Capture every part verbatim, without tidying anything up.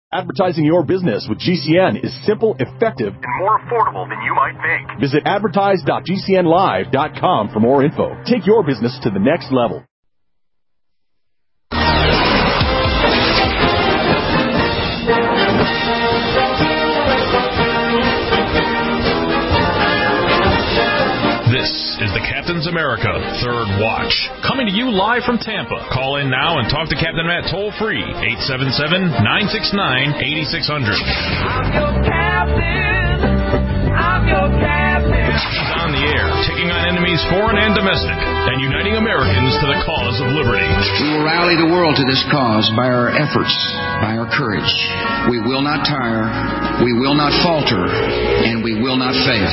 Advertising your business with G C N is simple, effective, and more affordable than you might think. Visit advertise dot g c n live dot com for more info. Take your business to the next level. This is the Captain's America Third Watch, coming to you live from Tampa. Call in now and talk to Captain Matt toll-free, eight seven seven, nine six nine, eight six zero zero. I'm your captain. I'm your captain. He's on the air, taking on enemies foreign and domestic, and uniting Americans to the cause of liberty. We will rally the world to this cause by our efforts, by our courage. We will not tire, we will not falter, and we will not fail.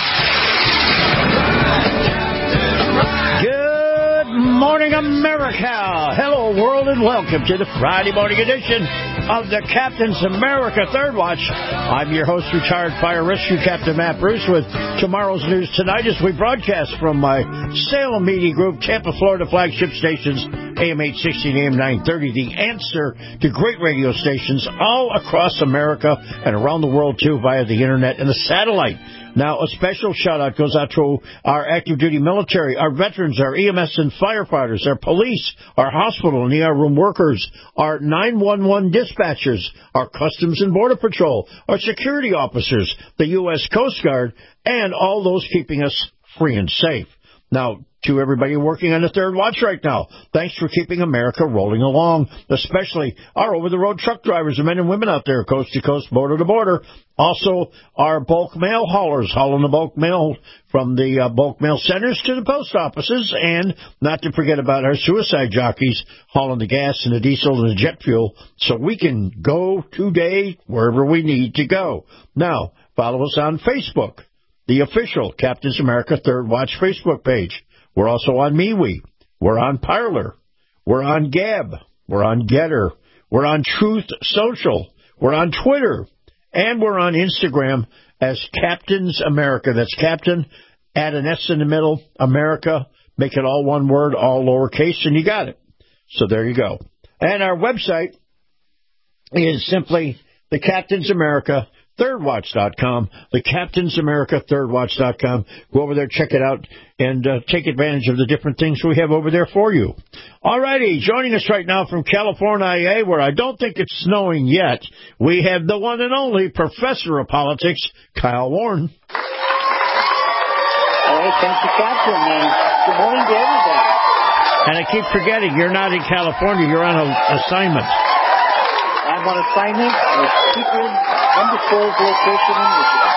Good morning, America. Hello, world, and welcome to the Friday morning edition of the Captain's America Third Watch. I'm your host, retired fire rescue Captain Matt Bruce, with tomorrow's news tonight as we broadcast from my Salem Media Group, Tampa, Florida flagship stations, A M eight sixty and A M nine thirty, the answer to great radio stations all across America and around the world, too, via the internet and the satellite. Now, a special shout-out goes out to our active-duty military, our veterans, our E M S and firefighters, our police, our hospital and E R room workers, our nine one one dispatchers, our Customs and Border Patrol, our security officers, the U S Coast Guard, and all those keeping us free and safe. Now, to everybody working on the Third Watch right now, thanks for keeping America rolling along, especially our over-the-road truck drivers, the men and women out there, coast to coast, border to border. Also, our bulk mail haulers hauling the bulk mail from the uh, bulk mail centers to the post offices, and not to forget about our suicide jockeys hauling the gas and the diesel and the jet fuel so we can go today wherever we need to go. Now, follow us on Facebook, the official Captain's America Third Watch Facebook page. We're also on MeWe. We're on Parler. We're on Gab. We're on Getter. We're on Truth Social. We're on Twitter. And we're on Instagram as Captain's America. That's Captain, add an S in the middle, America, make it all one word, all lowercase, and you got it. So there you go. And our website is simply the Captain's America Third Watch dot com, the Captain's America Third Watch dot com. Go over there, check it out, and uh, take advantage of the different things we have over there for you. All righty, joining us right now from California, where I don't think it's snowing yet, we have the one and only Professor of Politics, Kyle Warren. All right, thank you, Captain, and good morning to everybody. And I keep forgetting, you're not in California, you're on an assignment. I'm on assignment in a secret, undisclosed location in Michigan.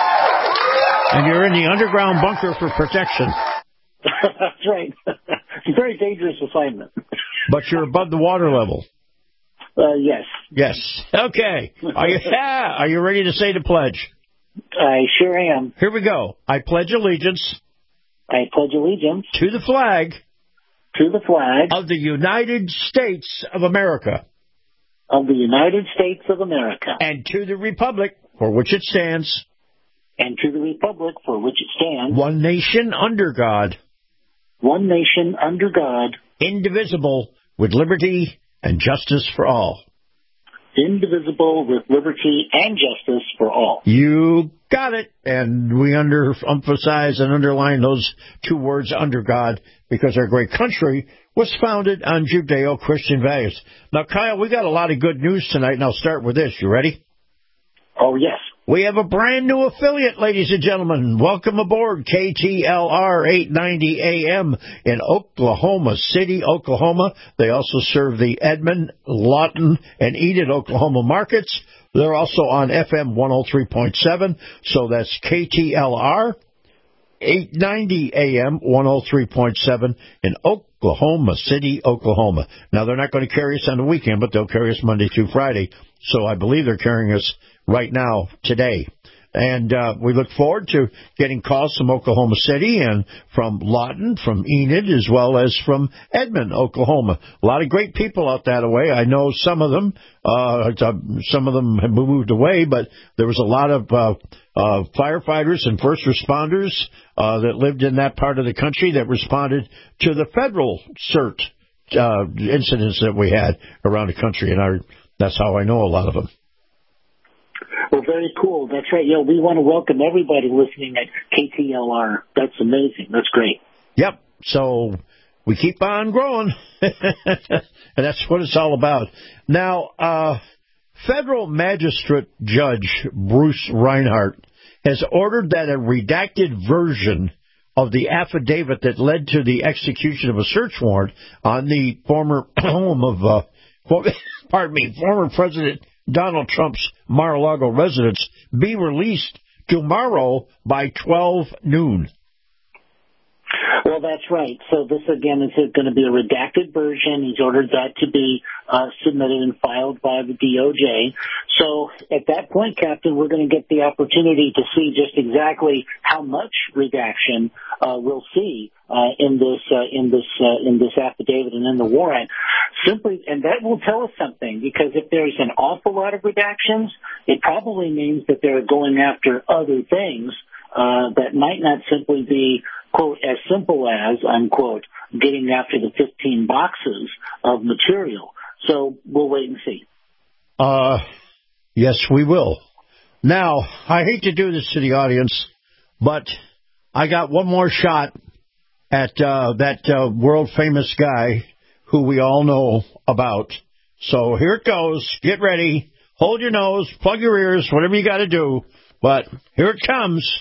And you're in the underground bunker for protection. That's right. It's a very dangerous assignment. But you're above the water level. Uh, yes. Yes. Okay. Are you, yeah, are you ready to say the pledge? I sure am. Here we go. I pledge allegiance. I pledge allegiance. To the flag. To the flag. Of the United States of America. Of the United States of America. And to the republic for which it stands. And to the republic for which it stands. One nation under God. One nation under God. Indivisible, with liberty and justice for all. Indivisible, with liberty and justice for all. You got it. And we under emphasize and underline those two words, under God, because our great country was founded on Judeo-Christian values. Now, Kyle, we got a lot of good news tonight, and I'll start with this. You ready? Oh, yes. We have a brand new affiliate, ladies and gentlemen. Welcome aboard K T L R eight ninety A M in Oklahoma City, Oklahoma. They also serve the Edmond, Lawton, and Enid, Oklahoma markets. They're also on F M one oh three point seven, so that's K T L R eight ninety A M, one oh three point seven in Oklahoma City, Oklahoma. Now, they're not going to carry us on the weekend, but they'll carry us Monday through Friday. So I believe they're carrying us right now, today. And uh, we look forward to getting calls from Oklahoma City and from Lawton, from Enid, as well as from Edmond, Oklahoma. A lot of great people out that way. I know some of them, uh, some of them have moved away, but there was a lot of uh, uh, firefighters and first responders uh, that lived in that part of the country that responded to the federal CERT uh, incidents that we had around the country, and I, that's how I know a lot of them. Well, very cool. That's right. Yeah, we want to welcome everybody listening at K T L R. That's amazing. That's great. Yep. So we keep on growing, and that's what it's all about. Now, uh, federal magistrate judge Bruce Reinhart has ordered that a redacted version of the affidavit that led to the execution of a search warrant on the former home of, uh, pardon me, former President Donald Trump's Mar-a-Lago residence be released tomorrow by twelve noon. Well, that's right. So this, again, is going to be a redacted version. He's ordered that to be uh, submitted and filed by the D O J. So at that point, Captain, we're going to get the opportunity to see just exactly how much redaction uh, we'll see uh, in this uh, in this uh, in this affidavit and in the warrant. Simply, and that will tell us something, because if there's an awful lot of redactions, it probably means that they're going after other things uh, that might not simply be, quote, as simple as, unquote, getting after the fifteen boxes of material. So we'll wait and see. Uh, yes, we will. Now, I hate to do this to the audience, but I got one more shot at uh, that uh, world-famous guy who we all know about. So here it goes. Get ready. Hold your nose. Plug your ears. Whatever you got to do. But here it comes.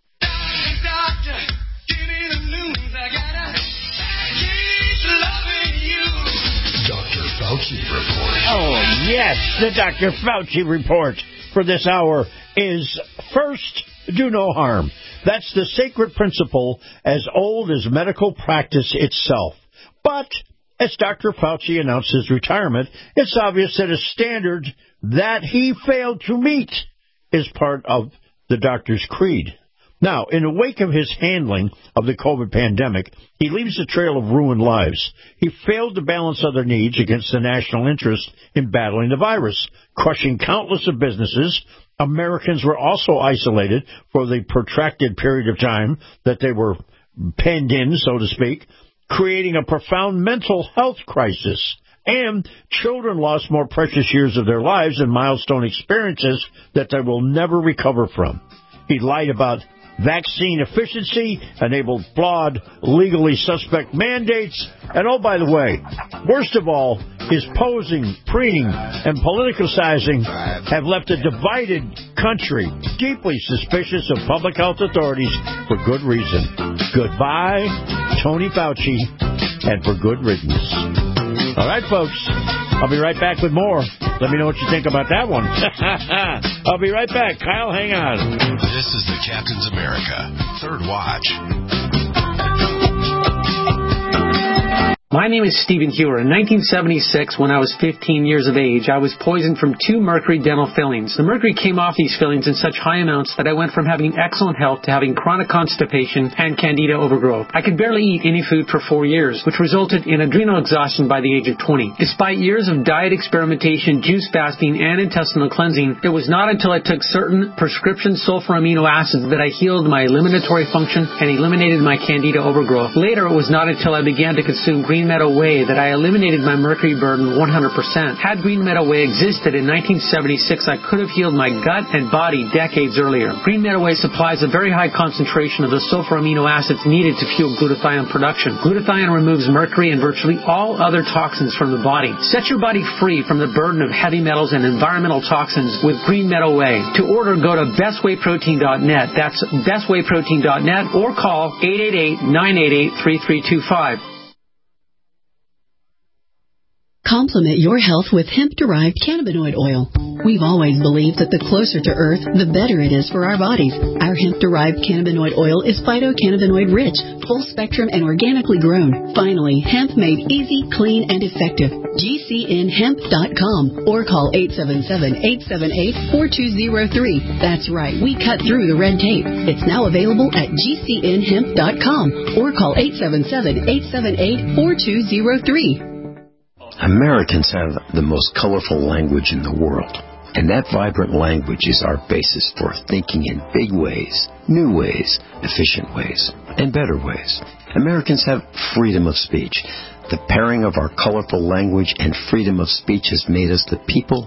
Fauci Report. Oh, yes, the Doctor Fauci Report for this hour is first, do no harm. That's the sacred principle as old as medical practice itself. But as Doctor Fauci announced his retirement, it's obvious that a standard that he failed to meet is part of the doctor's creed. Now, in the wake of his handling of the COVID pandemic, he leaves a trail of ruined lives. He failed to balance other needs against the national interest in battling the virus, crushing countless of businesses. Americans were also isolated for the protracted period of time that they were penned in, so to speak, creating a profound mental health crisis. And children lost more precious years of their lives and milestone experiences that they will never recover from. He lied about vaccine efficiency, enabled flawed, legally suspect mandates, and oh, by the way, worst of all, his posing, preening, and politicizing have left a divided country deeply suspicious of public health authorities for good reason. Goodbye, Tony Fauci, and for good riddance. All right, folks, I'll be right back with more. Let me know what you think about that one. I'll be right back. Kyle, hang on. This is the Captain's America Third Watch. My name is Stephen Hewer. In nineteen seventy-six, when I was fifteen years of age, I was poisoned from two mercury dental fillings. The mercury came off these fillings in such high amounts that I went from having excellent health to having chronic constipation and candida overgrowth. I could barely eat any food for four years, which resulted in adrenal exhaustion by the age of twenty. Despite years of diet experimentation, juice fasting, and intestinal cleansing, it was not until I took certain prescription sulfur amino acids that I healed my eliminatory function and eliminated my candida overgrowth. Later, it was not until I began to consume green Meadow Whey that I eliminated my mercury burden one hundred percent. Had Green Meadow Whey existed in nineteen seventy-six, I could have healed my gut and body decades earlier. Green Meadow Whey supplies a very high concentration of the sulfur amino acids needed to fuel glutathione production. Glutathione removes mercury and virtually all other toxins from the body. Set your body free from the burden of heavy metals and environmental toxins with Green Meadow Whey. To order, go to best way protein dot net. That's best way protein dot net or call eight eight eight, nine eight eight, three three two five. Complement your health with hemp-derived cannabinoid oil. We've always believed that the closer to Earth, the better it is for our bodies. Our hemp-derived cannabinoid oil is phytocannabinoid-rich, full-spectrum, and organically grown. Finally, hemp made easy, clean, and effective. G C N hemp dot com or call eight seven seven, eight seven eight, four two zero three. That's right, we cut through the red tape. It's now available at G C N hemp dot com or call eight seven seven, eight seven eight, four two zero three. Americans have the most colorful language in the world, and that vibrant language is our basis for thinking in big ways, new ways, efficient ways, and better ways. Americans have freedom of speech. The pairing of our colorful language and freedom of speech has made us the people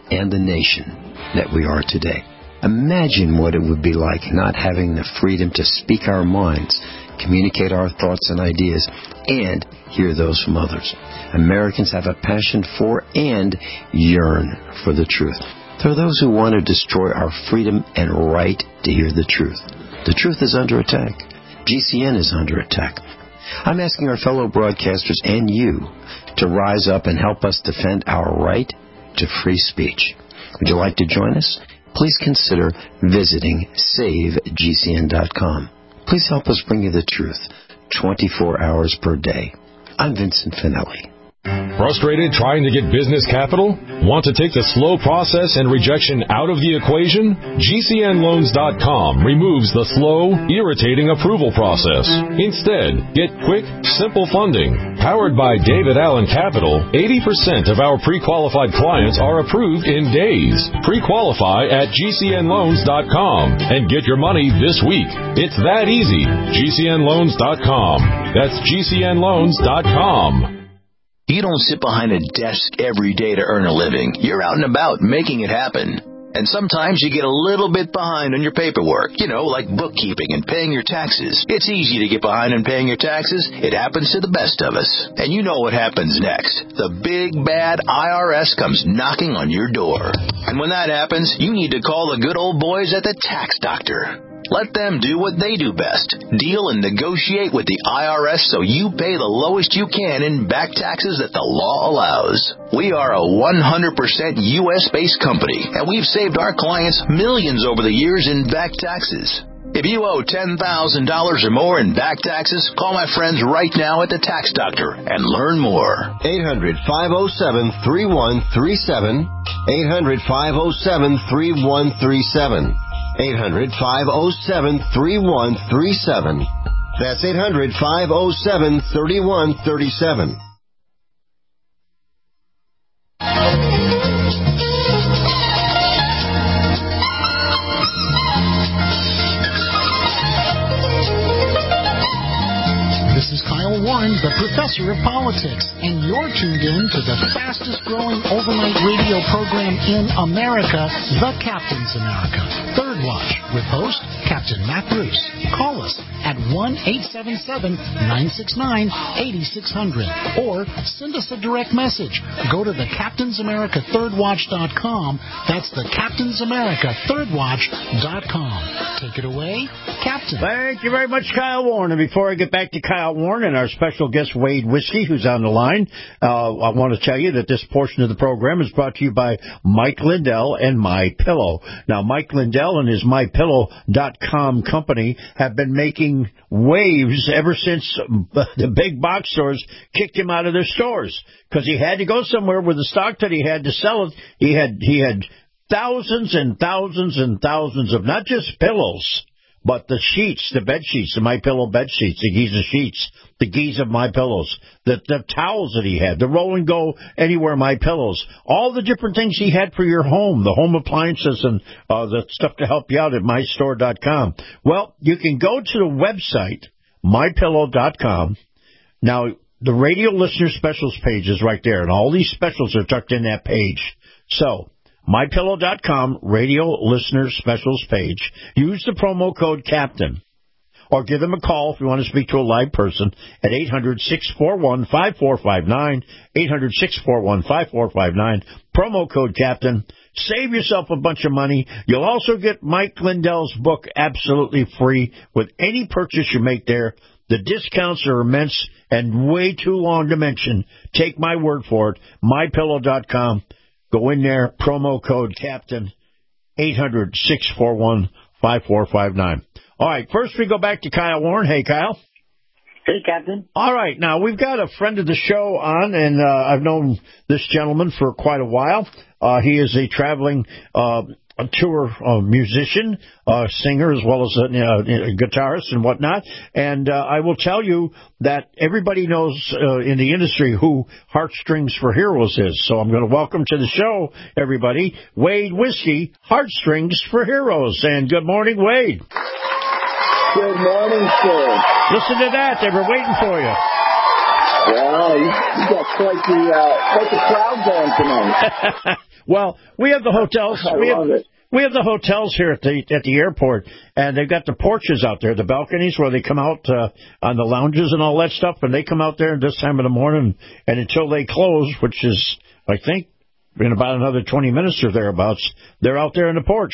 and the nation that we are today. Imagine what it would be like not having the freedom to speak our minds, communicate our thoughts and ideas, and hear those from others. Americans have a passion for and yearn for the truth. There are those who want to destroy our freedom and right to hear the truth. The truth is under attack. G C N is under attack. I'm asking our fellow broadcasters and you to rise up and help us defend our right to free speech. Would you like to join us? Please consider visiting save G C N dot com. Please help us bring you the truth twenty-four hours per day. I'm Vincent Finelli. Frustrated trying to get business capital? Want to take the slow process and rejection out of the equation? G C N loans dot com removes the slow, irritating approval process. Instead, get quick, simple funding. Powered by David Allen Capital, eighty percent of our pre-qualified clients are approved in days. Pre-qualify at G C N loans dot com and get your money this week. It's that easy. G C N loans dot com. That's G C N loans dot com. You don't sit behind a desk every day to earn a living. You're out and about making it happen. And sometimes you get a little bit behind on your paperwork, you know, like bookkeeping and paying your taxes. It's easy to get behind on paying your taxes. It happens to the best of us. And you know what happens next. The big, bad I R S comes knocking on your door. And when that happens, you need to call the good old boys at the Tax Doctor. Let them do what they do best. Deal and negotiate with the I R S so you pay the lowest you can in back taxes that the law allows. We are a one hundred percent U S-based company, and we've saved our clients millions over the years in back taxes. If you owe ten thousand dollars or more in back taxes, call my friends right now at the Tax Doctor and learn more. eight hundred, five oh seven, three one three seven. eight hundred, five oh seven, three one three seven. eight hundred, five oh seven, three one three seven. That's eight hundred, five oh seven, three one three seven. This is Kyle Warren, the professor of politics, and you're tuned in to the fastest-growing overnight radio program in America, The Captain's America, Third Watch, with host Captain Matt Bruce. Call us at one eight seven seven, nine six nine, eight six zero zero or send us a direct message. Go to the captains america third watch dot com. That's the captains america third watch dot com. Take it away, Captain. Thank you very much, Kyle Warren. And before I get back to Kyle Warren and our special guest, Wade Whiskey, who's on the line, uh, I want to tell you that this portion of the program is brought to you by Mike Lindell and My Pillow. Now, Mike Lindell and his my pillow dot com company have been making waves ever since the big box stores kicked him out of their stores because he had to go somewhere with the stock that he had to sell it. He had he had thousands and thousands and thousands of not just pillows, but the sheets, the bed sheets, the My Pillow bed sheets, the Giza sheets, the Giza My Pillows, the, the towels that he had, the Roll and Go Anywhere My Pillows, all the different things he had for your home, the home appliances and uh, the stuff to help you out at my store dot com. Well, you can go to the website, my pillow dot com. Now, the radio listener specials page is right there, and all these specials are tucked in that page. So, my pillow dot com, radio listener specials page. Use the promo code CAPTAIN. Or give them a call if you want to speak to a live person at eight hundred, six four one, five four five nine, eight hundred, six four one, five four five nine, promo code CAPTAIN. Save yourself a bunch of money. You'll also get Mike Lindell's book absolutely free with any purchase you make there. The discounts are immense and way too long to mention. Take my word for it, my pillow dot com. Go in there, promo code CAPTAIN, eight hundred, six four one, five four five nine. All right, first we go back to Kyle Warren. Hey, Kyle. Hey, Captain. All right, now we've got a friend of the show on, and uh, I've known this gentleman for quite a while. Uh, he is a traveling uh, a tour uh, musician, uh, singer, as well as a, you know, a guitarist and whatnot. And uh, I will tell you that everybody knows uh, in the industry who Heartstrings for Heroes is. So I'm going to welcome to the show, everybody, Wade Whiskey, Heartstrings for Heroes. And good morning, Wade. Good morning, sir. Listen to that. They were waiting for you. Well, you, you got quite the, uh, quite the crowd going tonight. Well, we have the hotels. I we love have, it. We have the hotels here at the at the airport, and they've got the porches out there, the balconies where they come out uh, on the lounges and all that stuff, and they come out there at this time of the morning, and until they close, which is, I think, in about another twenty minutes or thereabouts, they're out there in the porch.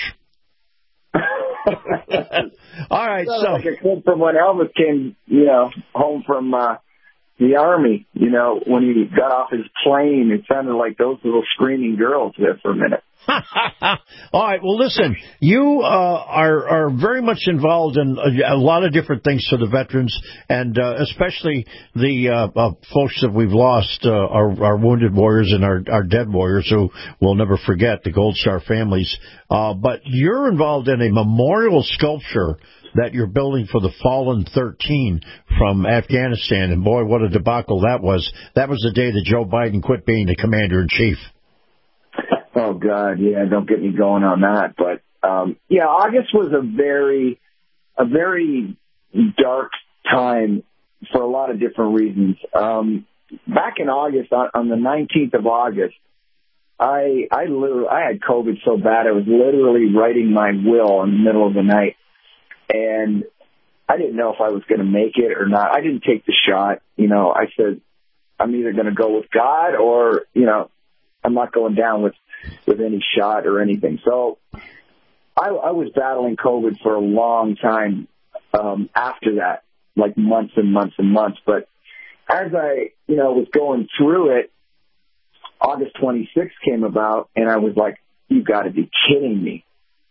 All right, Sounds so like a clip from when Elvis came, you know, home from uh, the Army. You know, when he got off his plane, it sounded like those little screaming girls there for a minute. All right. Well, listen, you uh, are are very much involved in a, a lot of different things for the veterans, and uh, especially the uh, uh, folks that we've lost, uh, our, our wounded warriors and our, our dead warriors, who we'll never forget, the Gold Star families. Uh, but you're involved in a memorial sculpture that you're building for the fallen thirteen from Afghanistan, and boy, what a debacle that was. That was the day that Joe Biden quit being the commander-in-chief. Oh, God, yeah, don't get me going on that. But, um, yeah, August was a very, a very dark time for a lot of different reasons. Um, back in August, on, on the nineteenth of August, I, I literally, I had COVID so bad, I was literally writing my will in the middle of the night. And I didn't know if I was going to make it or not. I didn't take the shot. You know, I said, I'm either going to go with God or, you know, I'm not going down with, with any shot or anything. So I, I was battling COVID for a long time um, after that, like months and months and months. But as I, you know, was going through it, August twenty-sixth came about, and I was like, you got to be kidding me.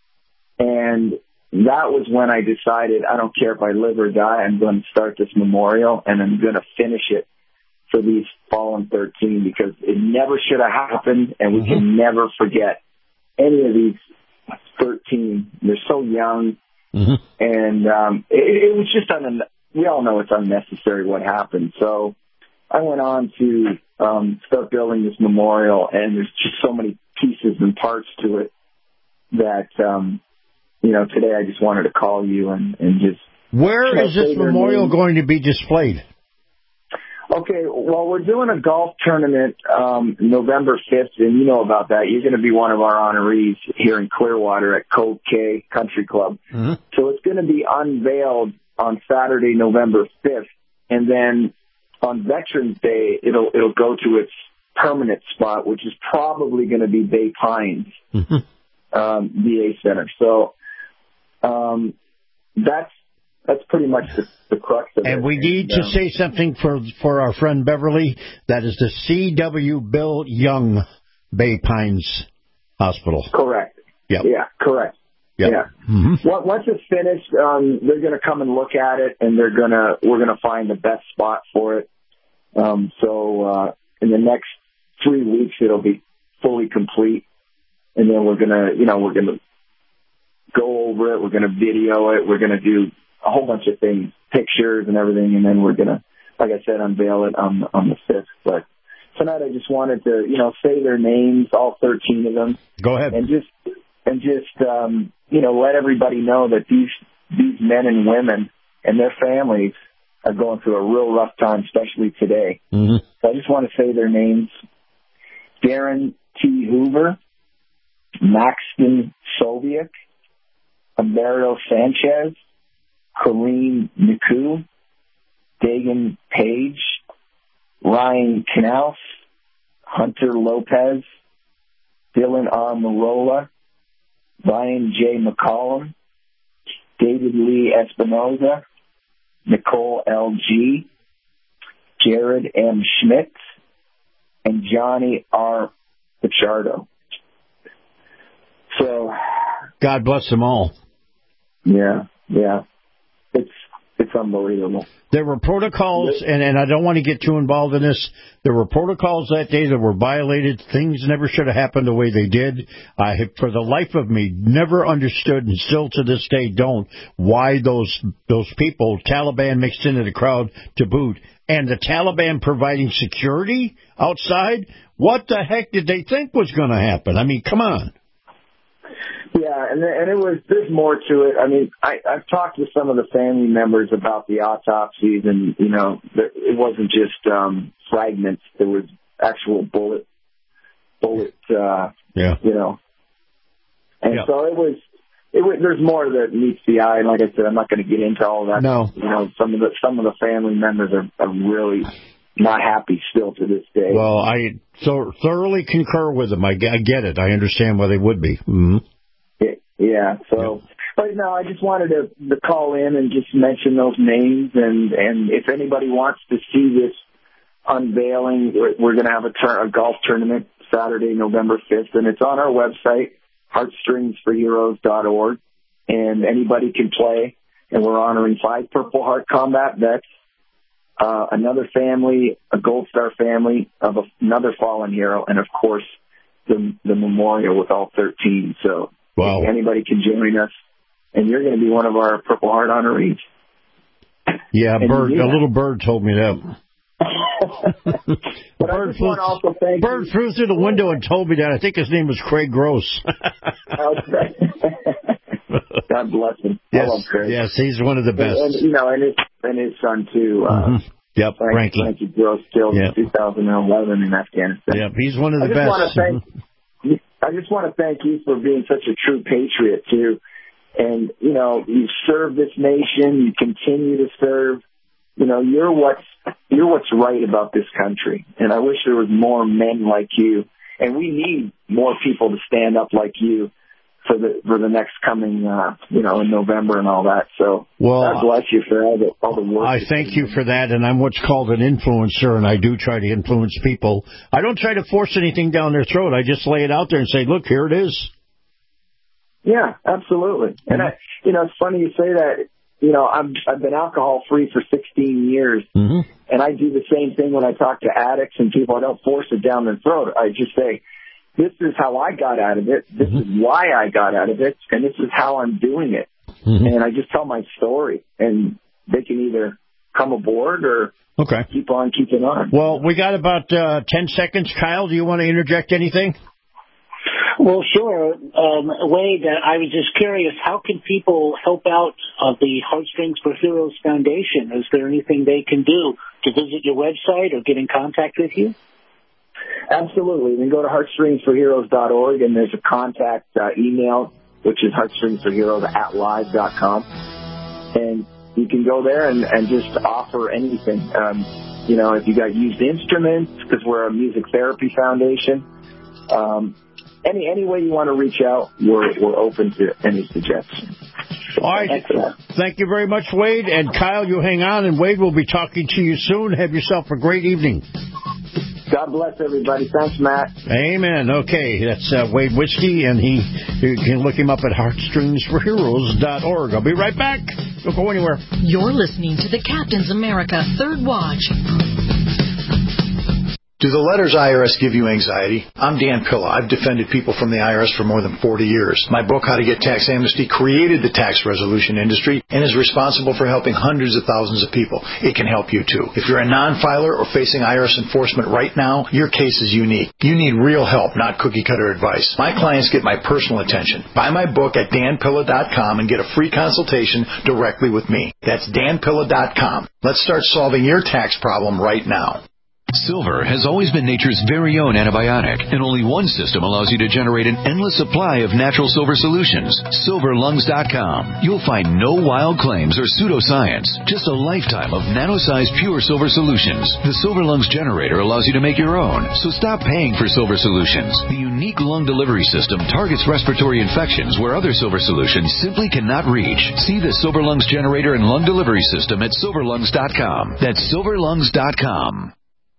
And that was when I decided, I don't care if I live or die, I'm going to start this memorial, and I'm going to finish it for these fallen thirteen, because it never should have happened, and we mm-hmm. can never forget any of these thirteen. They're so young, mm-hmm. and um, it, it was just, un- we all know it's unnecessary what happened. So I went on to um, start building this memorial, and there's just so many pieces and parts to it that, um, you know, today I just wanted to call you and, and just... Where is this memorial going to be displayed? Okay, well, we're doing a golf tournament um, November fifth, and you know about that. You're going to be one of our honorees here in Clearwater at Cove K Country Club. Mm-hmm. So it's going to be unveiled on Saturday, November fifth, and then on Veterans Day, it'll it'll go to its permanent spot, which is probably going to be Bay Pines mm-hmm. um, V A Center. So um, that's that's pretty much the, the crux of and it. And we need and, to um, say something for for our friend Beverly. That is the C W Bill Young Bay Pines Hospital. Correct. Yep. Yeah, correct. Yep. Yeah. Mm-hmm. Once it's finished, um, they're going to come and look at it, and they're gonna we're going to find the best spot for it. Um, so uh, in the next three weeks, it'll be fully complete, and then we're gonna, you know, we're gonna go over it. We're gonna video it. We're gonna do a whole bunch of things, pictures and everything, and then we're gonna, like I said, unveil it on on the fifth. But tonight, I just wanted to, you know, say their names, all thirteen of them. Go ahead. And just and just um, you know, let everybody know that these these men and women and their families are going through a real rough time, especially today. Mm-hmm. So I just want to say their names: Darren T. Hoover, Maxton Soviak, Alberto Sanchez, Kareem Niku, Dagan Page, Ryan Knaus, Hunter Lopez, Dylan R. Marola, Ryan J. McCollum, David Lee Espinoza, Nicole L G, Jared M. Schmidt, and Johnny R. Pichardo. So, God bless them all. Yeah, yeah. It's it's unbelievable. There were protocols, and, and I don't want to get too involved in this. There were protocols that day that were violated. Things never should have happened the way they did. I, for the life of me, never understood, and still to this day don't, why those those people, Taliban mixed into the crowd to boot, and the Taliban providing security outside. What the heck did they think was going to happen? I mean, come on. Yeah, and and it was there's more to it. I mean, I, I've talked with some of the family members about the autopsies, and you know, it wasn't just um, fragments. There was actual bullet, bullet. Uh, yeah. You know, and yeah. so it was. It was. There's more that meets the eye, and like I said, I'm not going to get into all that. No. You know, some of the some of the family members are, are really not happy still to this day. Well, I so thoroughly concur with them. I, I get it. I understand why they would be. Mm-hmm. Yeah, so, but no, I just wanted to, to call in and just mention those names, and, and if anybody wants to see this unveiling, we're, we're going to have a, tur- a golf tournament Saturday, November fifth, and it's on our website, heartstrings for heroes dot org, and anybody can play, and we're honoring five Purple Heart combat vets, uh, another family, a Gold Star family of a, another fallen hero, and of course, the, the memorial with all thirteen, so. Wow. Anybody can join us, and you're going to be one of our Purple Heart honorees. Yeah, and bird. Yeah. A little bird told me that. but bird, flew, also thank bird flew through the window and told me that. I think his name was Craig Gross. Okay. God bless him. Yes, I love Craig. Yes, he's one of the best. And, and you know, and his, and his son, too. Uh, mm-hmm. Yep, Frank, Frankie. Frankie Gross killed yep. in two thousand eleven in Afghanistan. Yep, he's one of the I just best. Want to thank, I just want to thank you for being such a true patriot, too. And, you know, you serve this nation. You continue to serve. You know, you're what's, you're what's right about this country. And I wish there was more men like you. And we need more people to stand up like you for the for the next coming, uh, you know, in November and all that. So well, God bless you for all the, all the work. I thank you for that, and I'm what's called an influencer, and I do try to influence people. I don't try to force anything down their throat. I just lay it out there and say, look, here it is. Yeah, absolutely. And, I, you know, it's funny you say that. You know, I'm, I've been alcohol-free for sixteen years, mm-hmm. and I do the same thing when I talk to addicts and people. I don't force it down their throat. I just say, this is how I got out of it. This mm-hmm. is why I got out of it, and this is how I'm doing it. Mm-hmm. And I just tell my story, and they can either come aboard or okay. keep on keeping on. Well, we got about uh, ten seconds. Kyle, do you want to interject anything? Well, sure. Um, Wade, uh, I was just curious, how can people help out of the Heartstrings for Heroes Foundation? Is there anything they can do to visit your website or get in contact with you? Absolutely. You can go to heartstrings for heroes dot org, and there's a contact uh, email, which is heartstrings for heroes at live dot com. And you can go there and, and just offer anything. Um, you know, if you got used instruments, because we're a music therapy foundation, um, any any way you want to reach out, we're we're open to any suggestions. All right. Excellent. Thank you very much, Wade. And Kyle, you hang on, and Wade will be talking to you soon. Have yourself a great evening. God bless everybody. Thanks, Matt. Amen. Okay, that's uh, Wade Whiskey, and he you can look him up at heartstrings for heroes dot org. I'll be right back. Don't go anywhere. You're listening to the Captain's America Third Watch. Do the letters I R S give you anxiety? I'm Dan Pilla. I've defended people from the I R S for more than forty years. My book, How to Get Tax Amnesty, created the tax resolution industry and is responsible for helping hundreds of thousands of people. It can help you, too. If you're a non-filer or facing I R S enforcement right now, your case is unique. You need real help, not cookie-cutter advice. My clients get my personal attention. Buy my book at dan pilla dot com and get a free consultation directly with me. That's dan pilla dot com. Let's start solving your tax problem right now. Silver has always been nature's very own antibiotic, and only one system allows you to generate an endless supply of natural silver solutions. silver lungs dot com. You'll find no wild claims or pseudoscience, just a lifetime of nano-sized pure silver solutions. The Silver Lungs generator allows you to make your own, so stop paying for silver solutions. The unique lung delivery system targets respiratory infections where other silver solutions simply cannot reach. See the Silver Lungs generator and lung delivery system at silver lungs dot com. That's silver lungs dot com.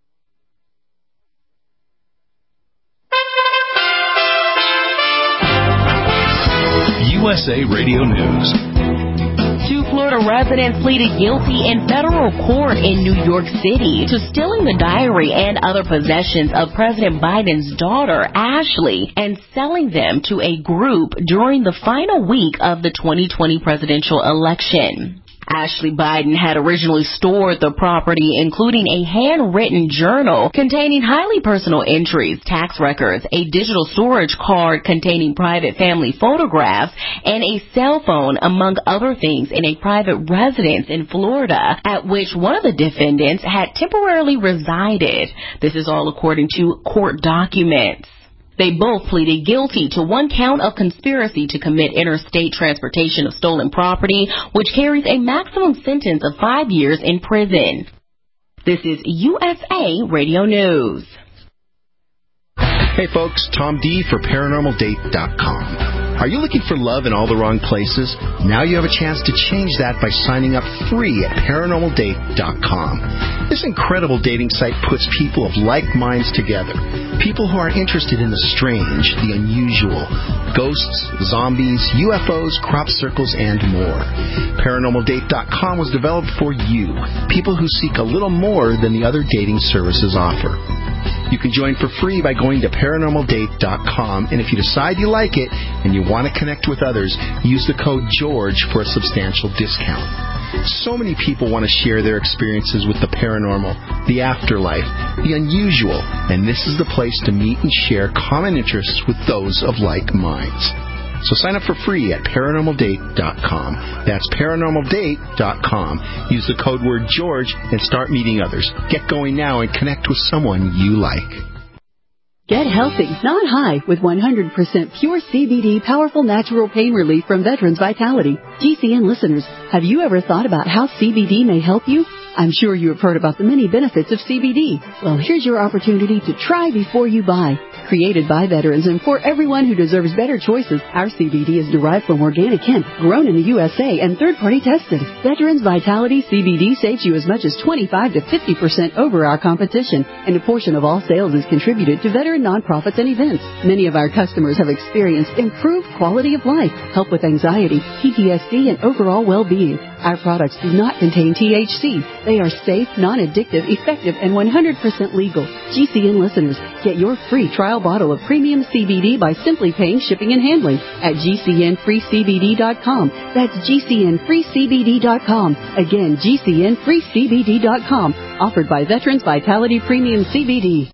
U S A Radio News. Two Florida residents pleaded guilty in federal court in New York City to stealing the diary and other possessions of President Biden's daughter, Ashley, and selling them to a group during the final week of the twenty twenty presidential election. Ashley Biden had originally stored the property, including a handwritten journal containing highly personal entries, tax records, a digital storage card containing private family photographs, and a cell phone, among other things, in a private residence in Florida, at which one of the defendants had temporarily resided. This is all according to court documents. They both pleaded guilty to one count of conspiracy to commit interstate transportation of stolen property, which carries a maximum sentence of five years in prison. This is U S A Radio News. Hey folks, Tom D for paranormal date dot com. Are you looking for love in all the wrong places? Now you have a chance to change that by signing up free at paranormal date dot com. This incredible dating site puts people of like minds together. People who are interested in the strange, the unusual, ghosts, zombies, U F Os, crop circles, and more. paranormal date dot com was developed for you, people who seek a little more than the other dating services offer. You can join for free by going to paranormal date dot com, and if you decide you like it and you want to connect with others, use the code GEORGE for a substantial discount. So many people want to share their experiences with the paranormal, the afterlife, the unusual, and this is the place to meet and share common interests with those of like minds. So sign up for free at paranormal date dot com. That's paranormal date dot com. Use the code word George and start meeting others. Get going now and connect with someone you like. Get healthy, not high, with one hundred percent pure C B D powerful natural pain relief from Veterans Vitality. G C N listeners, have you ever thought about how C B D may help you? I'm sure you have heard about the many benefits of C B D. Well, here's your opportunity to try before you buy. Created by veterans and for everyone who deserves better choices, our C B D is derived from organic hemp, grown in the U S A, and third-party tested. Veterans Vitality C B D saves you as much as twenty-five to fifty percent over our competition, and a portion of all sales is contributed to veteran nonprofits and events. Many of our customers have experienced improved quality of life, help with anxiety, P T S D, and overall well-being. Our products do not contain T H C. They are safe, non-addictive, effective, and one hundred percent legal. G C N listeners, get your free trial bottle of premium C B D by simply paying shipping and handling at G C N free C B D dot com. That's G C N free C B D dot com. Again, G C N free C B D dot com. Offered by Veterans Vitality Premium C B D.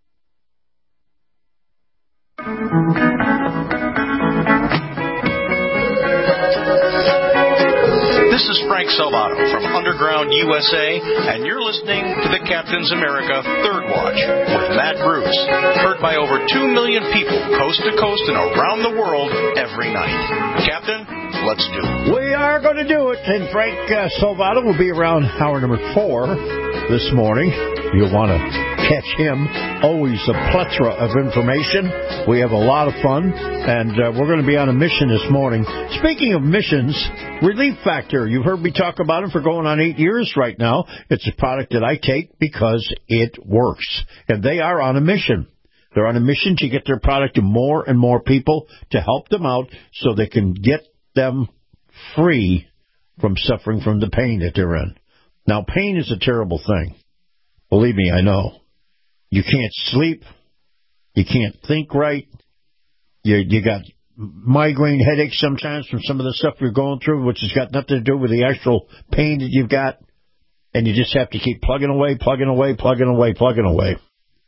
This is Frank Salvato from Underground U S A, and you're listening to the Captain's America Third Watch with Matt Bruce. Heard by over two million people coast to coast and around the world every night. Captain, let's do it. We are going to do it, and Frank uh, Salvato will be around hour number four this morning. You'll want to catch him. Always a plethora of information. We have a lot of fun, and uh, we're going to be on a mission this morning. Speaking of missions, Relief Factor. You've heard me talk about it for going on eight years right now. It's a product that I take because it works, and they are on a mission. They're on a mission to get their product to more and more people to help them out so they can get them free from suffering from the pain that they're in. Now, pain is a terrible thing. Believe me, I know. You can't sleep. You can't think right. You you got migraine headaches sometimes from some of the stuff you're going through, which has got nothing to do with the actual pain that you've got. And you just have to keep plugging away, plugging away, plugging away, plugging away.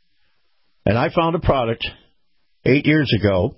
And I found a product eight years ago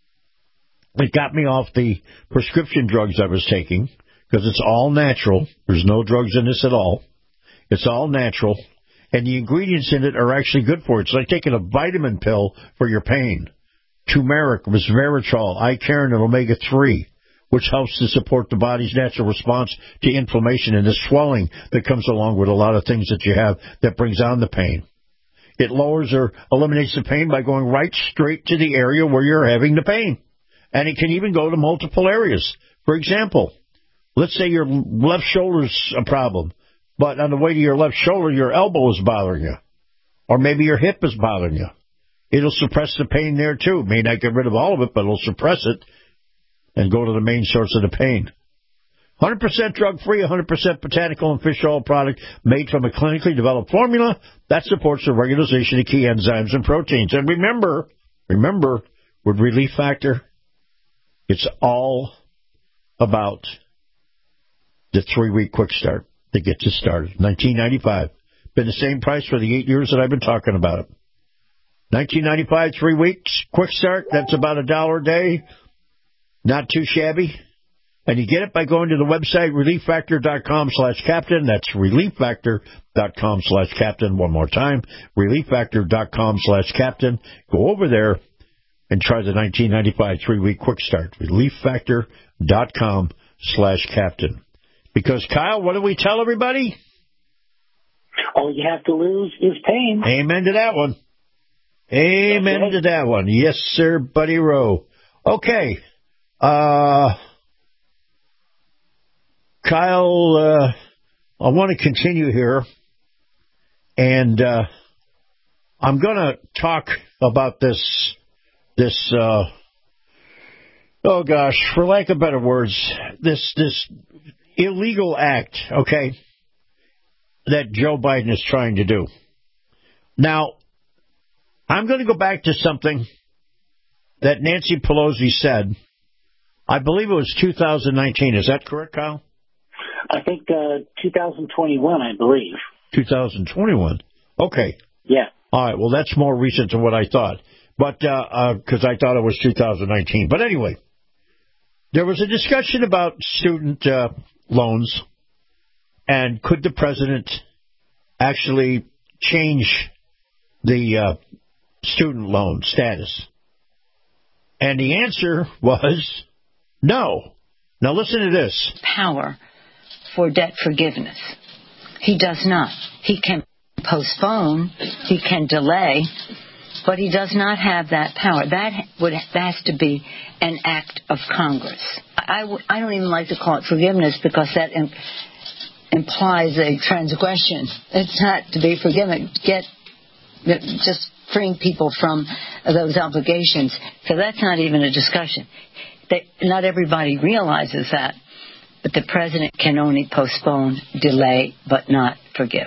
that got me off the prescription drugs I was taking, because it's all natural. There's no drugs in this at all. It's all natural. And the ingredients in it are actually good for it. It's like taking a vitamin pill for your pain. Turmeric, resveratrol, icarin, and omega three, which helps to support the body's natural response to inflammation and the swelling that comes along with a lot of things that you have that brings on the pain. It lowers or eliminates the pain by going right straight to the area where you're having the pain. And it can even go to multiple areas. For example, let's say your left shoulder's a problem, but on the way to your left shoulder, your elbow is bothering you. Or maybe your hip is bothering you. It'll suppress the pain there, too. It may not get rid of all of it, but it'll suppress it and go to the main source of the pain. one hundred percent drug-free, one hundred percent botanical and fish oil product made from a clinically developed formula that supports the regularization of key enzymes and proteins. And remember, remember, with Relief Factor, it's all about the three-week quick start that gets us started. nineteen ninety-five. Been the same price for the eight years that I've been talking about it. nineteen ninety-five, three weeks, quick start. That's about a dollar a day. Not too shabby. And you get it by going to the website, relief factor dot com slash captain. That's relief factor dot com slash captain. One more time, relief factor dot com slash captain. Go over there and try the nineteen ninety-five three-week quick start. relief factor dot com slash captain. Because, Kyle, what do we tell everybody? All you have to lose is pain. Amen to that one. Amen right. to that one. Yes, sir, Buddy Rowe. Okay. Uh, Kyle, uh, I want to continue here. And uh, I'm going to talk about this, this uh, oh, gosh, for lack of better words, this this illegal act, okay, that Joe Biden is trying to do. Now, I'm going to go back to something that Nancy Pelosi said. I believe it was two thousand nineteen. Is that correct, Kyle? I think uh, two thousand twenty-one, I believe. two thousand twenty-one. Okay. Yeah. All right. Well, that's more recent than what I thought. But because uh, uh, I thought it was two thousand nineteen. But anyway, there was a discussion about student uh, loans. And could the president actually change the uh, student loan status? And the answer was no. Now listen to this. Power for debt forgiveness. He does not. He can postpone, he can delay, but he does not have that power. That would that has to be an act of Congress. I, w- I don't even like to call it forgiveness because that Im- implies a transgression. It's not to be forgiven. Get just freeing people from those obligations. So that's not even a discussion. They, not everybody realizes that, but the president can only postpone, delay, but not forgive.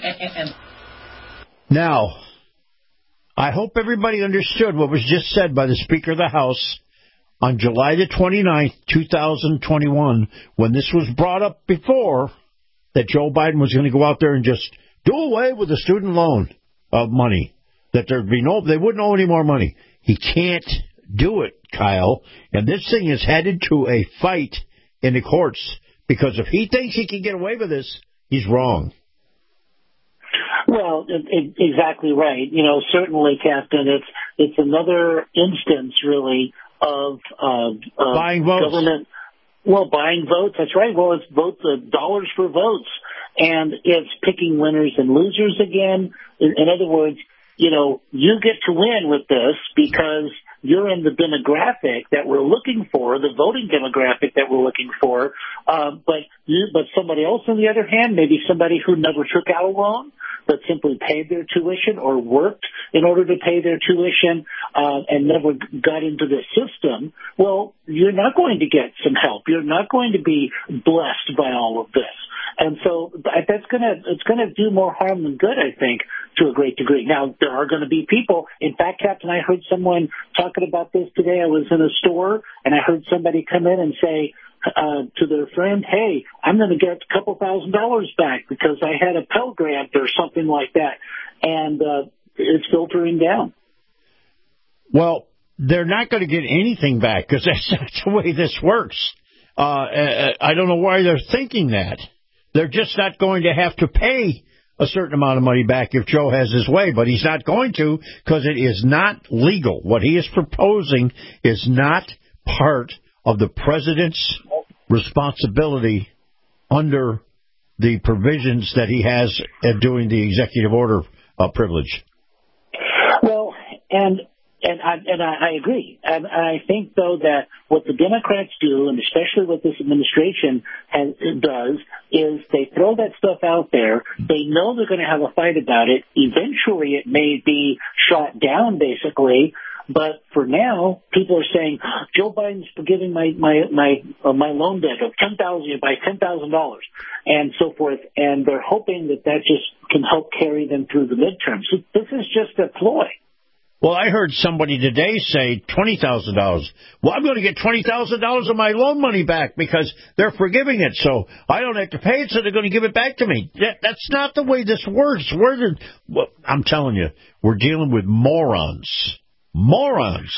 Now, I hope everybody understood what was just said by the Speaker of the House on July the twenty-ninth, two thousand twenty-one, when this was brought up before, that Joe Biden was going to go out there and just do away with the student loan of money, that there'd be no, they wouldn't owe any more money. He can't do it, Kyle. And this thing is headed to a fight in the courts, because if he thinks he can get away with this, he's wrong. Well, it, it, exactly right. You know, certainly, Captain, it's it's another instance, really, of, of, of buying votes. Government. Well, buying votes. That's right. Well, it's votes, uh, dollars for votes, and it's picking winners and losers again. In, in other words, you know, you get to win with this because you're in the demographic that we're looking for, the voting demographic that we're looking for. Uh, but you, but somebody else, on the other hand, maybe somebody who never took out a loan, but simply paid their tuition or worked in order to pay their tuition uh, and never got into the system, well, you're not going to get some help. You're not going to be blessed by all of this. And so that's going to, it's going to do more harm than good, I think, to a great degree. Now, there are going to be people. In fact, Captain, I heard someone talking about this today. I was in a store and I heard somebody come in and say, Uh, to their friend, hey, I'm going to get a couple thousand dollars back because I had a Pell Grant or something like that. And uh, it's filtering down. Well, they're not going to get anything back because that's not the way this works. Uh, I don't know why they're thinking that. They're just not going to have to pay a certain amount of money back if Joe has his way, but he's not going to because it is not legal. What he is proposing is not part of the president's responsibility under the provisions that he has at doing the executive order uh, privilege. Well, and and I, and I, I agree. And I think, though, that what the Democrats do, and especially what this administration has, does, is they throw that stuff out there. They know they're going to have a fight about it. Eventually, it may be shot down, basically. But for now, people are saying Joe Biden's forgiving my my my uh, my loan debt of ten thousand by ten thousand dollars and so forth, and they're hoping that that just can help carry them through the midterms. So this is just a ploy. Well, I heard somebody today say twenty thousand dollars. Well, I'm going to get twenty thousand dollars of my loan money back because they're forgiving it, so I don't have to pay it, so they're going to give it back to me. That, that's not the way this works. We're the, well, I'm telling you, we're dealing with morons. Morons.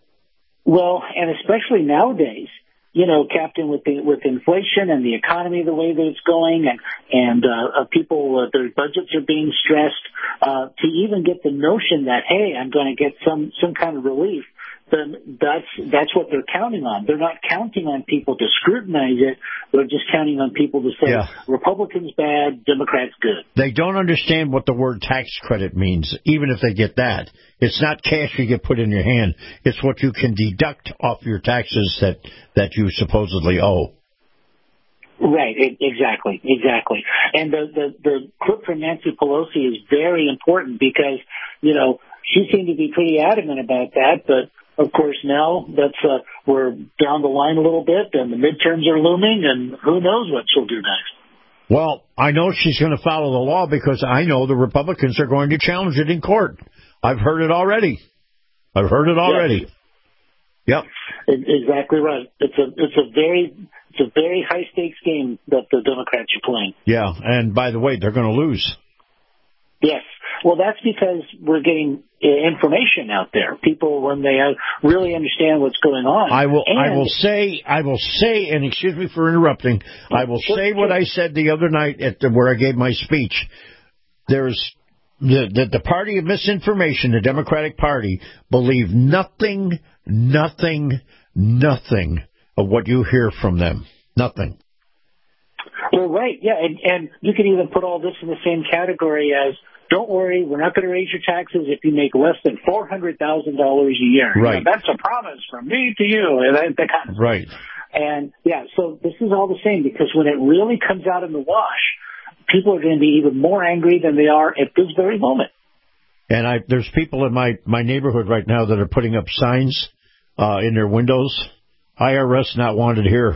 Well, and especially nowadays, you know, Captain, with the, with inflation and the economy the way that it's going, and and uh, uh, people uh, their budgets are being stressed, uh, to even get the notion that, hey, I'm going to get some some kind of relief, then that's that's what they're counting on. They're not counting on people to scrutinize it. They're just counting on people to say, yeah, Republicans bad, Democrats good. They don't understand what the word tax credit means, even if they get that. It's not cash you get put in your hand. It's what you can deduct off your taxes that, that you supposedly owe. Right, exactly, exactly. And the, the, the clip from Nancy Pelosi is very important because, you know, she seemed to be pretty adamant about that, but of course now that's, uh, we're down the line a little bit and the midterms are looming and who knows what she'll do next. Well, I know she's going to follow the law because I know the Republicans are going to challenge it in court. I've heard it already. I've heard it already. Yep. Exactly right. It's a it's a very it's a very high stakes game that the Democrats are playing. Yeah, and by the way, they're going to lose. Yes. Well, that's because we're getting information out there. People, when they really understand what's going on. I will. And I will say. I will say. And excuse me for interrupting. I will say what I said the other night at the, where I gave my speech. There's. The, the, the party of misinformation, the Democratic Party, believe nothing, nothing, nothing of what you hear from them. Nothing. Well, right, yeah, and, and you can even put all this in the same category as, don't worry, we're not going to raise your taxes if you make less than four hundred thousand dollars a year. Right. You know, that's a promise from me to you. And that, that kind of right. And, yeah, so this is all the same because when it really comes out in the wash, people are going to be even more angry than they are at this very moment. And I, there's people in my, my neighborhood right now that are putting up signs uh, in their windows. I R S not wanted here.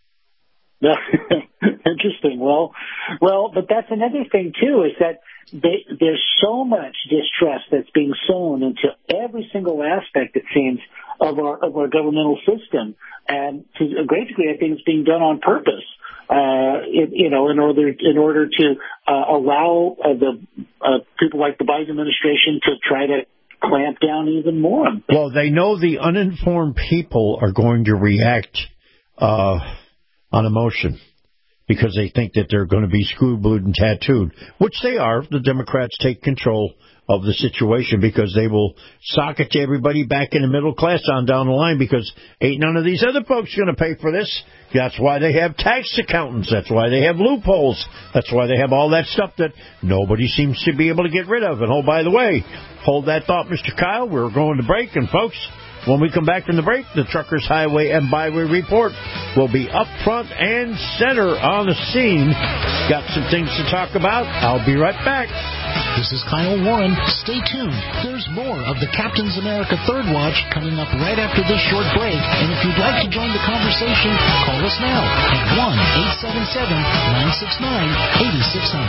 Interesting. Well, well, but that's another thing too, is that they, there's so much distrust that's being sown into every single aspect, it seems, of our of our governmental system, and to a great degree, I think it's being done on purpose. Uh, it, you know, in order in order to uh, allow uh, the uh, people like the Biden administration to try to clamp down even more. Well, they know the uninformed people are going to react uh, on emotion because they think that they're going to be screwed, blued, and tattooed, which they are. The Democrats take control of the situation because they will sock it to everybody back in the middle class on down the line because ain't none of these other folks going to pay for this. That's why they have tax accountants. That's why they have loopholes. That's why they have all that stuff that nobody seems to be able to get rid of. And, oh, by the way, hold that thought, Mister Kyle. We're going to break. And, folks, when we come back from the break, the Truckers Highway and Byway Report will be up front and center on the scene. Got some things to talk about. I'll be right back. This is Kyle Warren. Stay tuned. There's more of the Captain's America Third Watch coming up right after this short break. And if you'd like to join the conversation, call us now at one eight seven seven, nine six nine, eight six zero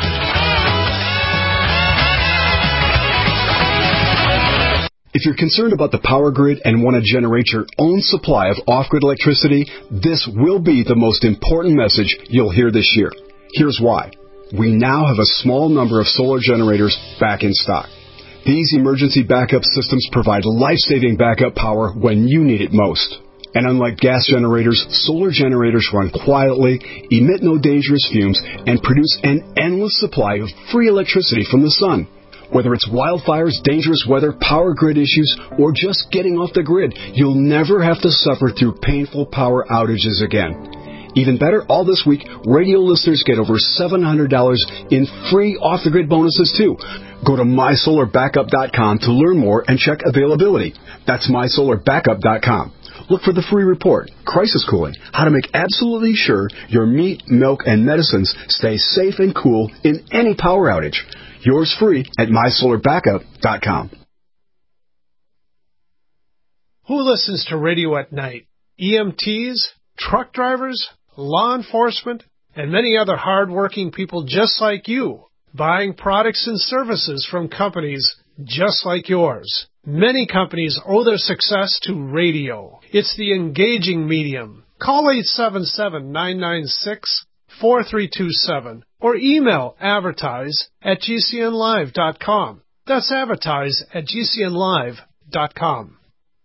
zero. If you're concerned about the power grid and want to generate your own supply of off-grid electricity, this will be the most important message you'll hear this year. Here's why. We now have a small number of solar generators back in stock. These emergency backup systems provide life-saving backup power when you need it most. And unlike gas generators, solar generators run quietly, emit no dangerous fumes, and produce an endless supply of free electricity from the sun. Whether it's wildfires, dangerous weather, power grid issues, or just getting off the grid, you'll never have to suffer through painful power outages again. Even better, all this week, radio listeners get over seven hundred dollars in free off-the-grid bonuses, too. Go to my solar backup dot com to learn more and check availability. That's my solar backup dot com. Look for the free report, Crisis Cooling, how to make absolutely sure your meat, milk, and medicines stay safe and cool in any power outage. Yours free at my solar backup dot com. Who listens to radio at night? E M Ts? Truck drivers? Law enforcement? And many other hard-working people just like you, buying products and services from companies just like yours. Many companies owe their success to radio. It's the engaging medium. Call eight seven seven, nine nine six, four three two seven or email advertise at g c n live dot com. That's advertise at g c n live dot com.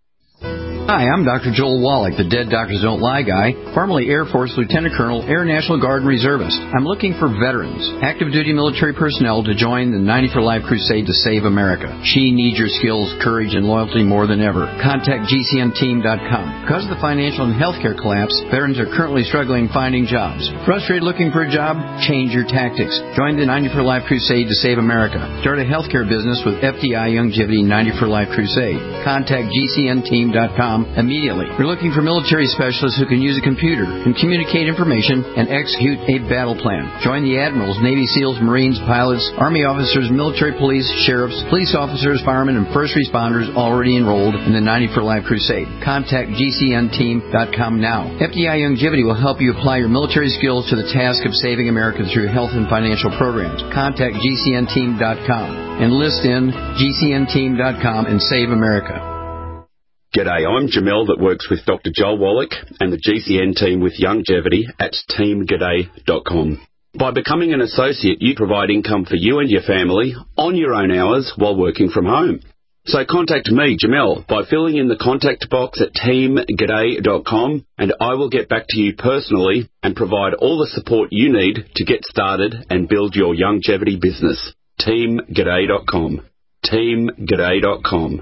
Hi, I'm Doctor Joel Wallach, the Dead Doctors Don't Lie guy, formerly Air Force Lieutenant Colonel, Air National Guard and Reservist. I'm looking for veterans, active duty military personnel to join the ninety for Life crusade to save America. She needs your skills, courage, and loyalty more than ever. Contact G C N team dot com. Because of the financial and healthcare collapse, veterans are currently struggling finding jobs. Frustrated looking for a job? Change your tactics. Join the ninety for Life crusade to save America. Start a healthcare business with F D I Youngevity ninety for Life crusade. Contact G C N team dot com immediately. We're looking for military specialists who can use a computer, can communicate information, and execute a battle plan. Join the admirals, Navy SEALs, Marines, pilots, Army officers, military police, sheriffs, police officers, firemen, and first responders already enrolled in the ninety for Life crusade. Contact G C N team dot com now. F D I Youngevity will help you apply your military skills to the task of saving America through health and financial programs. Contact G C N team dot com. Enlist in G C N team dot com and save America. G'day, I'm Jamel that works with Doctor Joel Wallach and the G C N team with Youngevity at team g'day dot com. By becoming an associate, you provide income for you and your family on your own hours while working from home. So contact me, Jamel, by filling in the contact box at team g'day dot com, and I will get back to you personally and provide all the support you need to get started and build your Youngevity business. team g'day dot com. team g'day dot com.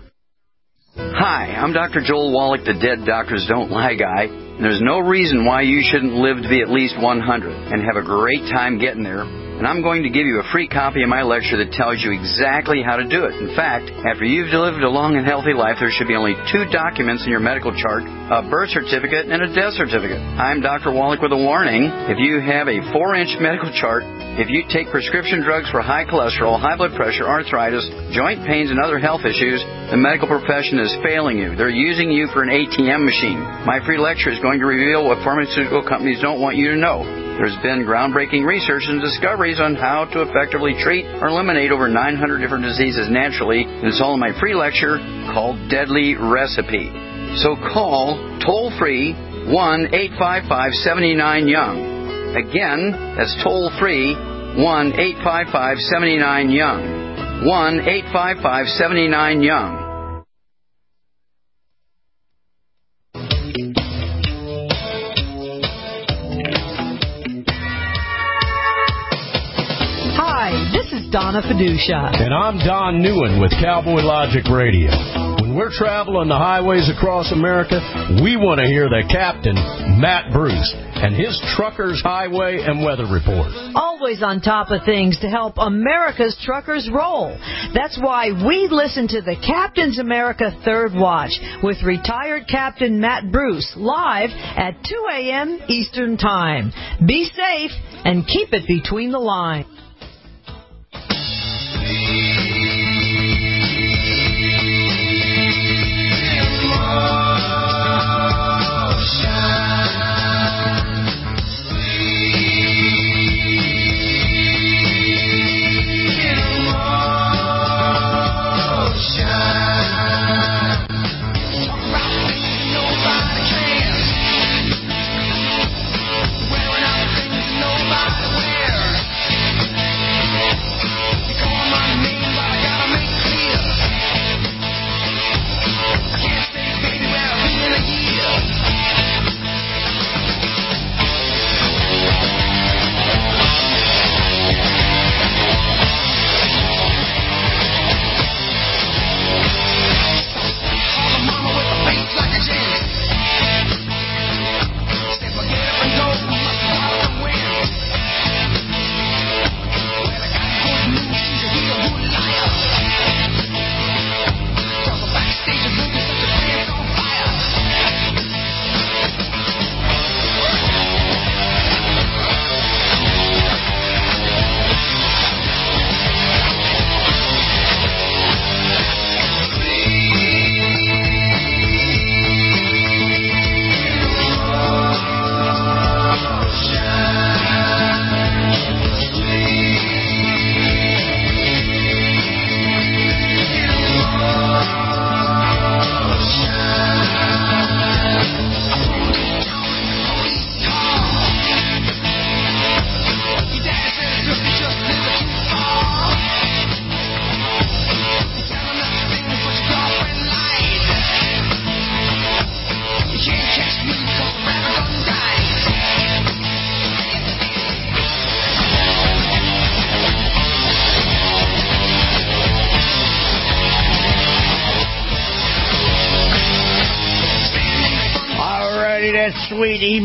Hi, I'm Doctor Joel Wallach, the Dead Doctors Don't Lie guy. And there's no reason why you shouldn't live to be at least one hundred and have a great time getting there. And I'm going to give you a free copy of my lecture that tells you exactly how to do it. In fact, after you've lived a long and healthy life, there should be only two documents in your medical chart, a birth certificate and a death certificate. I'm Doctor Wallach with a warning. If you have a four-inch medical chart, if you take prescription drugs for high cholesterol, high blood pressure, arthritis, joint pains, and other health issues, the medical profession is failing you. They're using you for an A T M machine. My free lecture is going to reveal what pharmaceutical companies don't want you to know. There's been groundbreaking research and discoveries on how to effectively treat or eliminate over nine hundred different diseases naturally, and it's all in my free lecture called Deadly Recipe. So call toll-free one eight five five, seven nine, young. Again, that's toll-free one eight five five, seven nine, young. one eight five five, seven nine, young. Donna Fiducia. And I'm Don Newen with Cowboy Logic Radio. When we're traveling the highways across America, we want to hear the captain, Matt Bruce, and his Truckers Highway and Weather Report. Always on top of things to help America's truckers roll. That's why we listen to the Captain's America Third Watch with retired Captain Matt Bruce live at two a.m. Eastern Time. Be safe and keep it between the lines. Nobody wears. You call my name. Sweet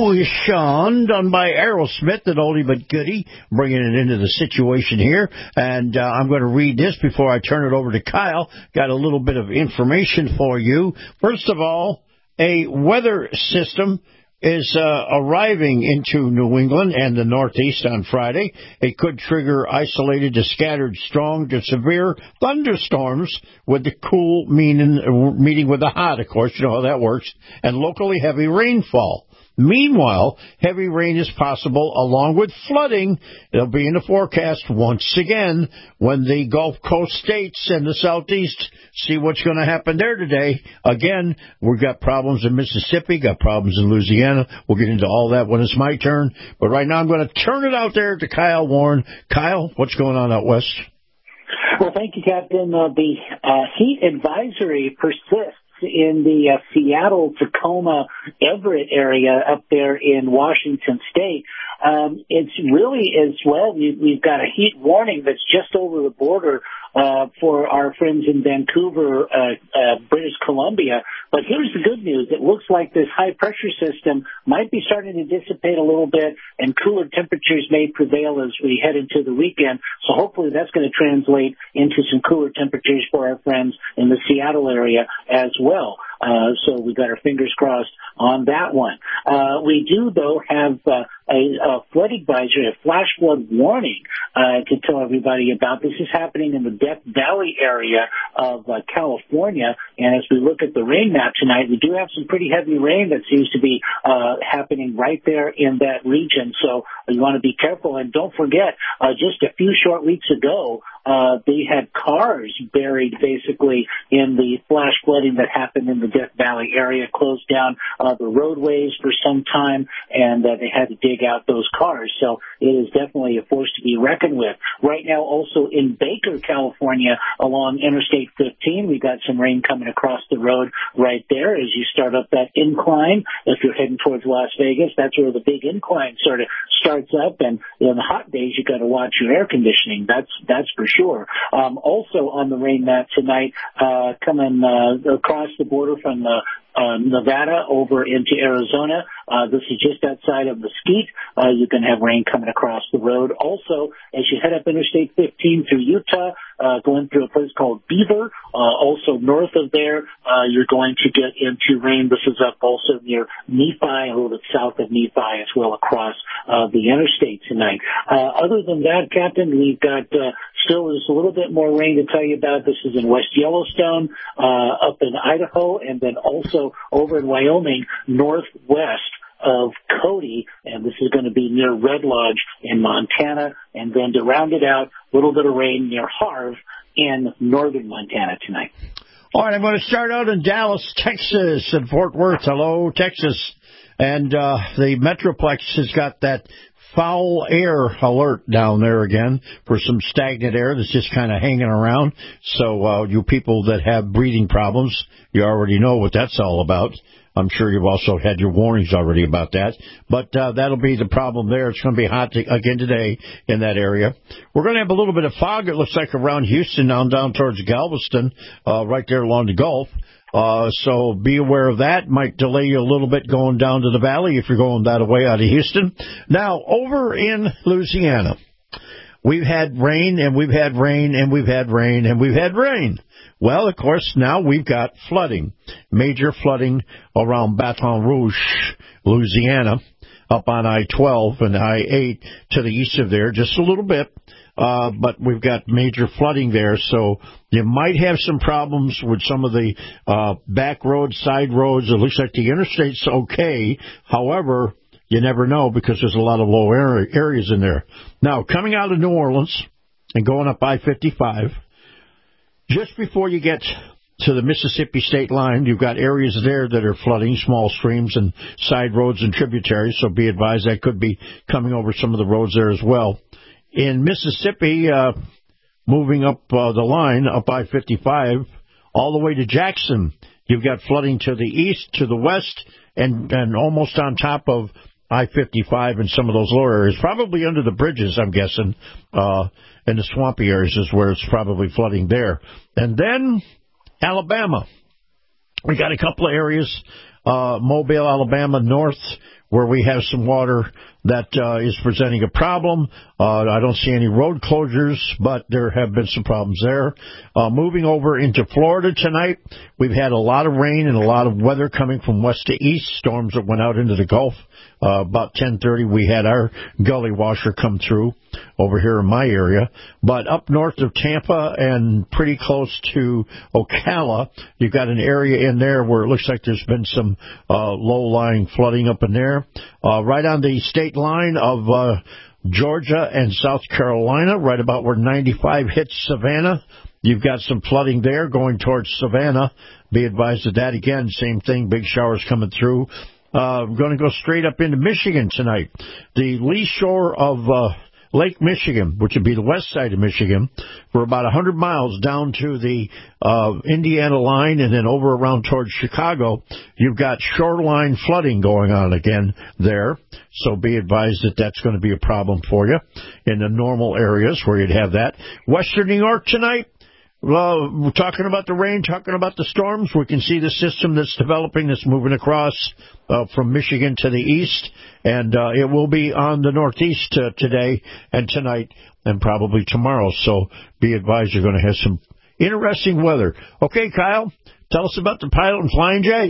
Emotion, done by Aerosmith, an oldie but goodie, bringing it into the situation here. And uh, I'm going to read this before I turn it over to Kyle. Got a little bit of information for you. First of all, a weather system is uh, arriving into New England and the Northeast on Friday. It could trigger isolated to scattered strong to severe thunderstorms with the cool meaning, meeting with the hot, of course. You know how that works. And locally heavy rainfall. Meanwhile, heavy rain is possible along with flooding. It'll be in the forecast once again when the Gulf Coast states and the Southeast see what's going to happen there today. Again, we've got problems in Mississippi, got problems in Louisiana. We'll get into all that when it's my turn. But right now I'm going to turn it out there to Kyle Warren. Kyle, what's going on out west? Well, thank you, Captain. Uh, the uh, heat advisory persists in the uh, Seattle, Tacoma, Everett area up there in Washington State. Um, it's really as well, we, we've got a heat warning that's just over the border uh, for our friends in Vancouver, uh, uh, British Columbia. But here's the good news. It looks like this high-pressure system might be starting to dissipate a little bit, and cooler temperatures may prevail as we head into the weekend. So hopefully that's going to translate into some cooler temperatures for our friends in the Seattle area as well. Uh, so we got our fingers crossed on that one. Uh, we do, though, have uh, a, a flood advisory, a flash flood warning uh, to tell everybody about. This is happening in the Death Valley area of uh, California. And as we look at the rain map tonight, we do have some pretty heavy rain that seems to be uh, happening right there in that region. So you want to be careful. And don't forget, uh, just a few short weeks ago, Uh, they had cars buried basically in the flash flooding that happened in the Death Valley area, closed down uh, the roadways for some time, and uh, they had to dig out those cars. So it is definitely a force to be reckoned with. Right now, also in Baker, California, along Interstate fifteen, we got some rain coming across the road right there as you start up that incline. If you're heading towards Las Vegas, that's where the big incline sort of starts up. And in the hot days, you got to watch your air conditioning. That's that's for sure. Sure. Um, also on the rain map tonight, uh, coming uh, across the border from uh, uh, Nevada over into Arizona. Uh, this is just outside of Mesquite. Uh, you can have rain coming across the road. Also, as you head up Interstate fifteen through Utah, uh, going through a place called Beaver, uh, also north of there, uh, you're going to get into rain. This is up also near Nephi, a little bit south of Nephi as well across uh, the interstate tonight. Uh, other than that, Captain, we've got uh, still there's a little bit more rain to tell you about. This is in West Yellowstone, uh, up in Idaho, and then also over in Wyoming, northwest of Cody, and this is going to be near Red Lodge in Montana, and then to round it out, a little bit of rain near Harv in northern Montana tonight. All right, I'm going to start out in Dallas, Texas, and Fort Worth. Hello, Texas. And uh, the Metroplex has got that foul air alert down there again for some stagnant air that's just kind of hanging around. So uh, you people that have breathing problems, you already know what that's all about. I'm sure you've also had your warnings already about that. But uh, that'll be the problem there. It's going to be hot to, again today in that area. We're going to have a little bit of fog, it looks like, around Houston, down, down towards Galveston, uh, right there along the Gulf. Uh, so be aware of that. Might delay you a little bit going down to the valley if you're going that way out of Houston. Now, over in Louisiana, we've had rain and we've had rain and we've had rain and we've had rain. Well, of course, now we've got flooding, major flooding around Baton Rouge, Louisiana, up on I twelve and I eight to the east of there, just a little bit. Uh, but we've got major flooding there, so you might have some problems with some of the uh, back roads, side roads. It looks like the interstate's okay. However, you never know because there's a lot of low areas in there. Now, coming out of New Orleans and going up I fifty-five, just before you get to the Mississippi state line, you've got areas there that are flooding, small streams and side roads and tributaries, so be advised that could be coming over some of the roads there as well. In Mississippi, uh, moving up uh, the line, up I fifty-five, all the way to Jackson, you've got flooding to the east, to the west, and, and almost on top of I fifty-five in some of those lower areas, probably under the bridges, I'm guessing, uh, in the swampy areas is where it's probably flooding there. And then Alabama. We got a couple of areas uh, Mobile, Alabama, north, where we have some water that uh, is presenting a problem. Uh, I don't see any road closures, but there have been some problems there. Uh, moving over into Florida tonight, we've had a lot of rain and a lot of weather coming from west to east, storms that went out into the Gulf. Uh, about ten thirty, we had our gully washer come through over here in my area. But up north of Tampa and pretty close to Ocala, you've got an area in there where it looks like there's been some uh, low-lying flooding up in there. Uh, right on the state line of uh, Georgia and South Carolina, right about where ninety-five hits Savannah. You've got some flooding there going towards Savannah. Be advised of that. Again, same thing, big showers coming through. Uh, I'm going to go straight up into Michigan tonight. The lee shore of uh, Lake Michigan, which would be the west side of Michigan, for about one hundred miles down to the uh, Indiana line and then over around towards Chicago, you've got shoreline flooding going on again there. So be advised that that's going to be a problem for you in the normal areas where you'd have that. Western New York tonight. Well, we're talking about the rain, talking about the storms. We can see the system that's developing, that's moving across uh, from Michigan to the east, and uh, it will be on the northeast uh, today and tonight and probably tomorrow. So be advised you're going to have some interesting weather. Okay, Kyle, tell us about the Pilot and Flying J.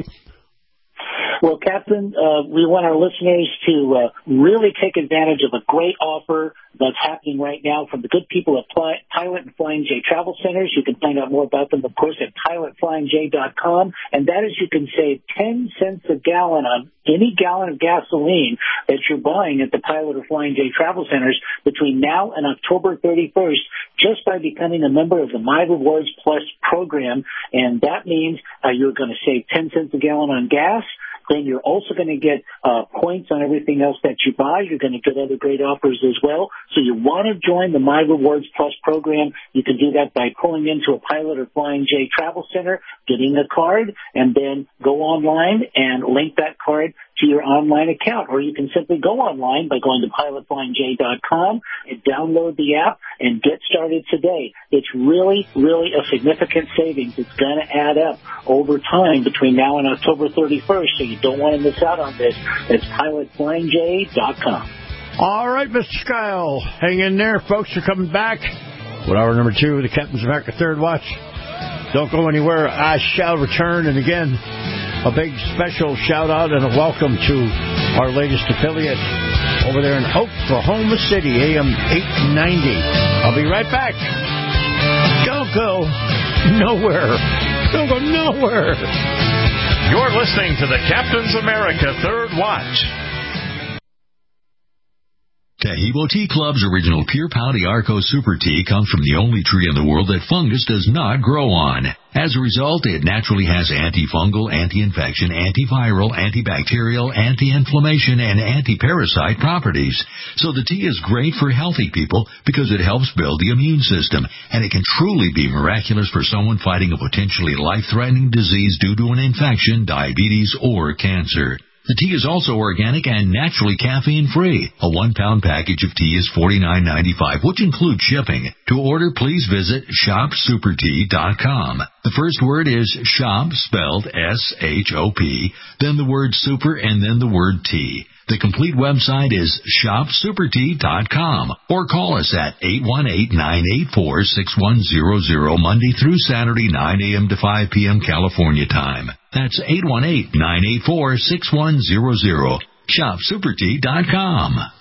Well, Captain, uh, we want our listeners to uh, really take advantage of a great offer that's happening right now from the good people at Pli- Pilot and Flying J Travel Centers. You can find out more about them, of course, at pilot flying j dot com. And that is, you can save ten cents a gallon on any gallon of gasoline that you're buying at the Pilot or Flying J Travel Centers between now and October thirty-first, just by becoming a member of the My Rewards Plus program. And that means uh, you're going to save ten cents a gallon on gas. Then you're also going to get uh, points on everything else that you buy. You're going to get other great offers as well. So you want to join the My Rewards Plus program. You can do that by pulling into a Pilot or Flying J Travel Center, getting a card, and then go online and link that card to your online account. Or you can simply go online by going to pilot flying j dot com and download the app and get started today. It's really, really a significant savings. It's going to add up over time between now and October thirty-first, so you don't want to miss out on this. It's pilot flying j dot com. All right, Mister Kyle, hang in there. Folks are coming back with hour number two of the Captain's America Third Watch. Don't go anywhere. I shall return. And again, a big special shout-out and a welcome to our latest affiliate over there in Oklahoma City, A M eight ninety. I'll be right back. Don't go nowhere. Don't go nowhere. You're listening to the Captain's America Third Watch. Taheebo Tea Club's original Pure Pouty Arco Super Tea comes from the only tree in the world that fungus does not grow on. As a result, it naturally has antifungal, anti-infection, antiviral, antibacterial, anti-inflammation, and anti-parasite properties. So the tea is great for healthy people because it helps build the immune system, and it can truly be miraculous for someone fighting a potentially life-threatening disease due to an infection, diabetes, or cancer. The tea is also organic and naturally caffeine-free. A one-pound package of tea is forty-nine ninety-five, which includes shipping. To order, please visit shop super tea dot com. The first word is shop, spelled S H O P, then the word super, and then the word tea. The complete website is shop super tea dot com, or call us at eight one eight, nine eight four, six one zero zero Monday through Saturday, nine a.m. to five p.m. California time. That's eight one eight, nine eight four, six one zero zero. shop super tea dot com.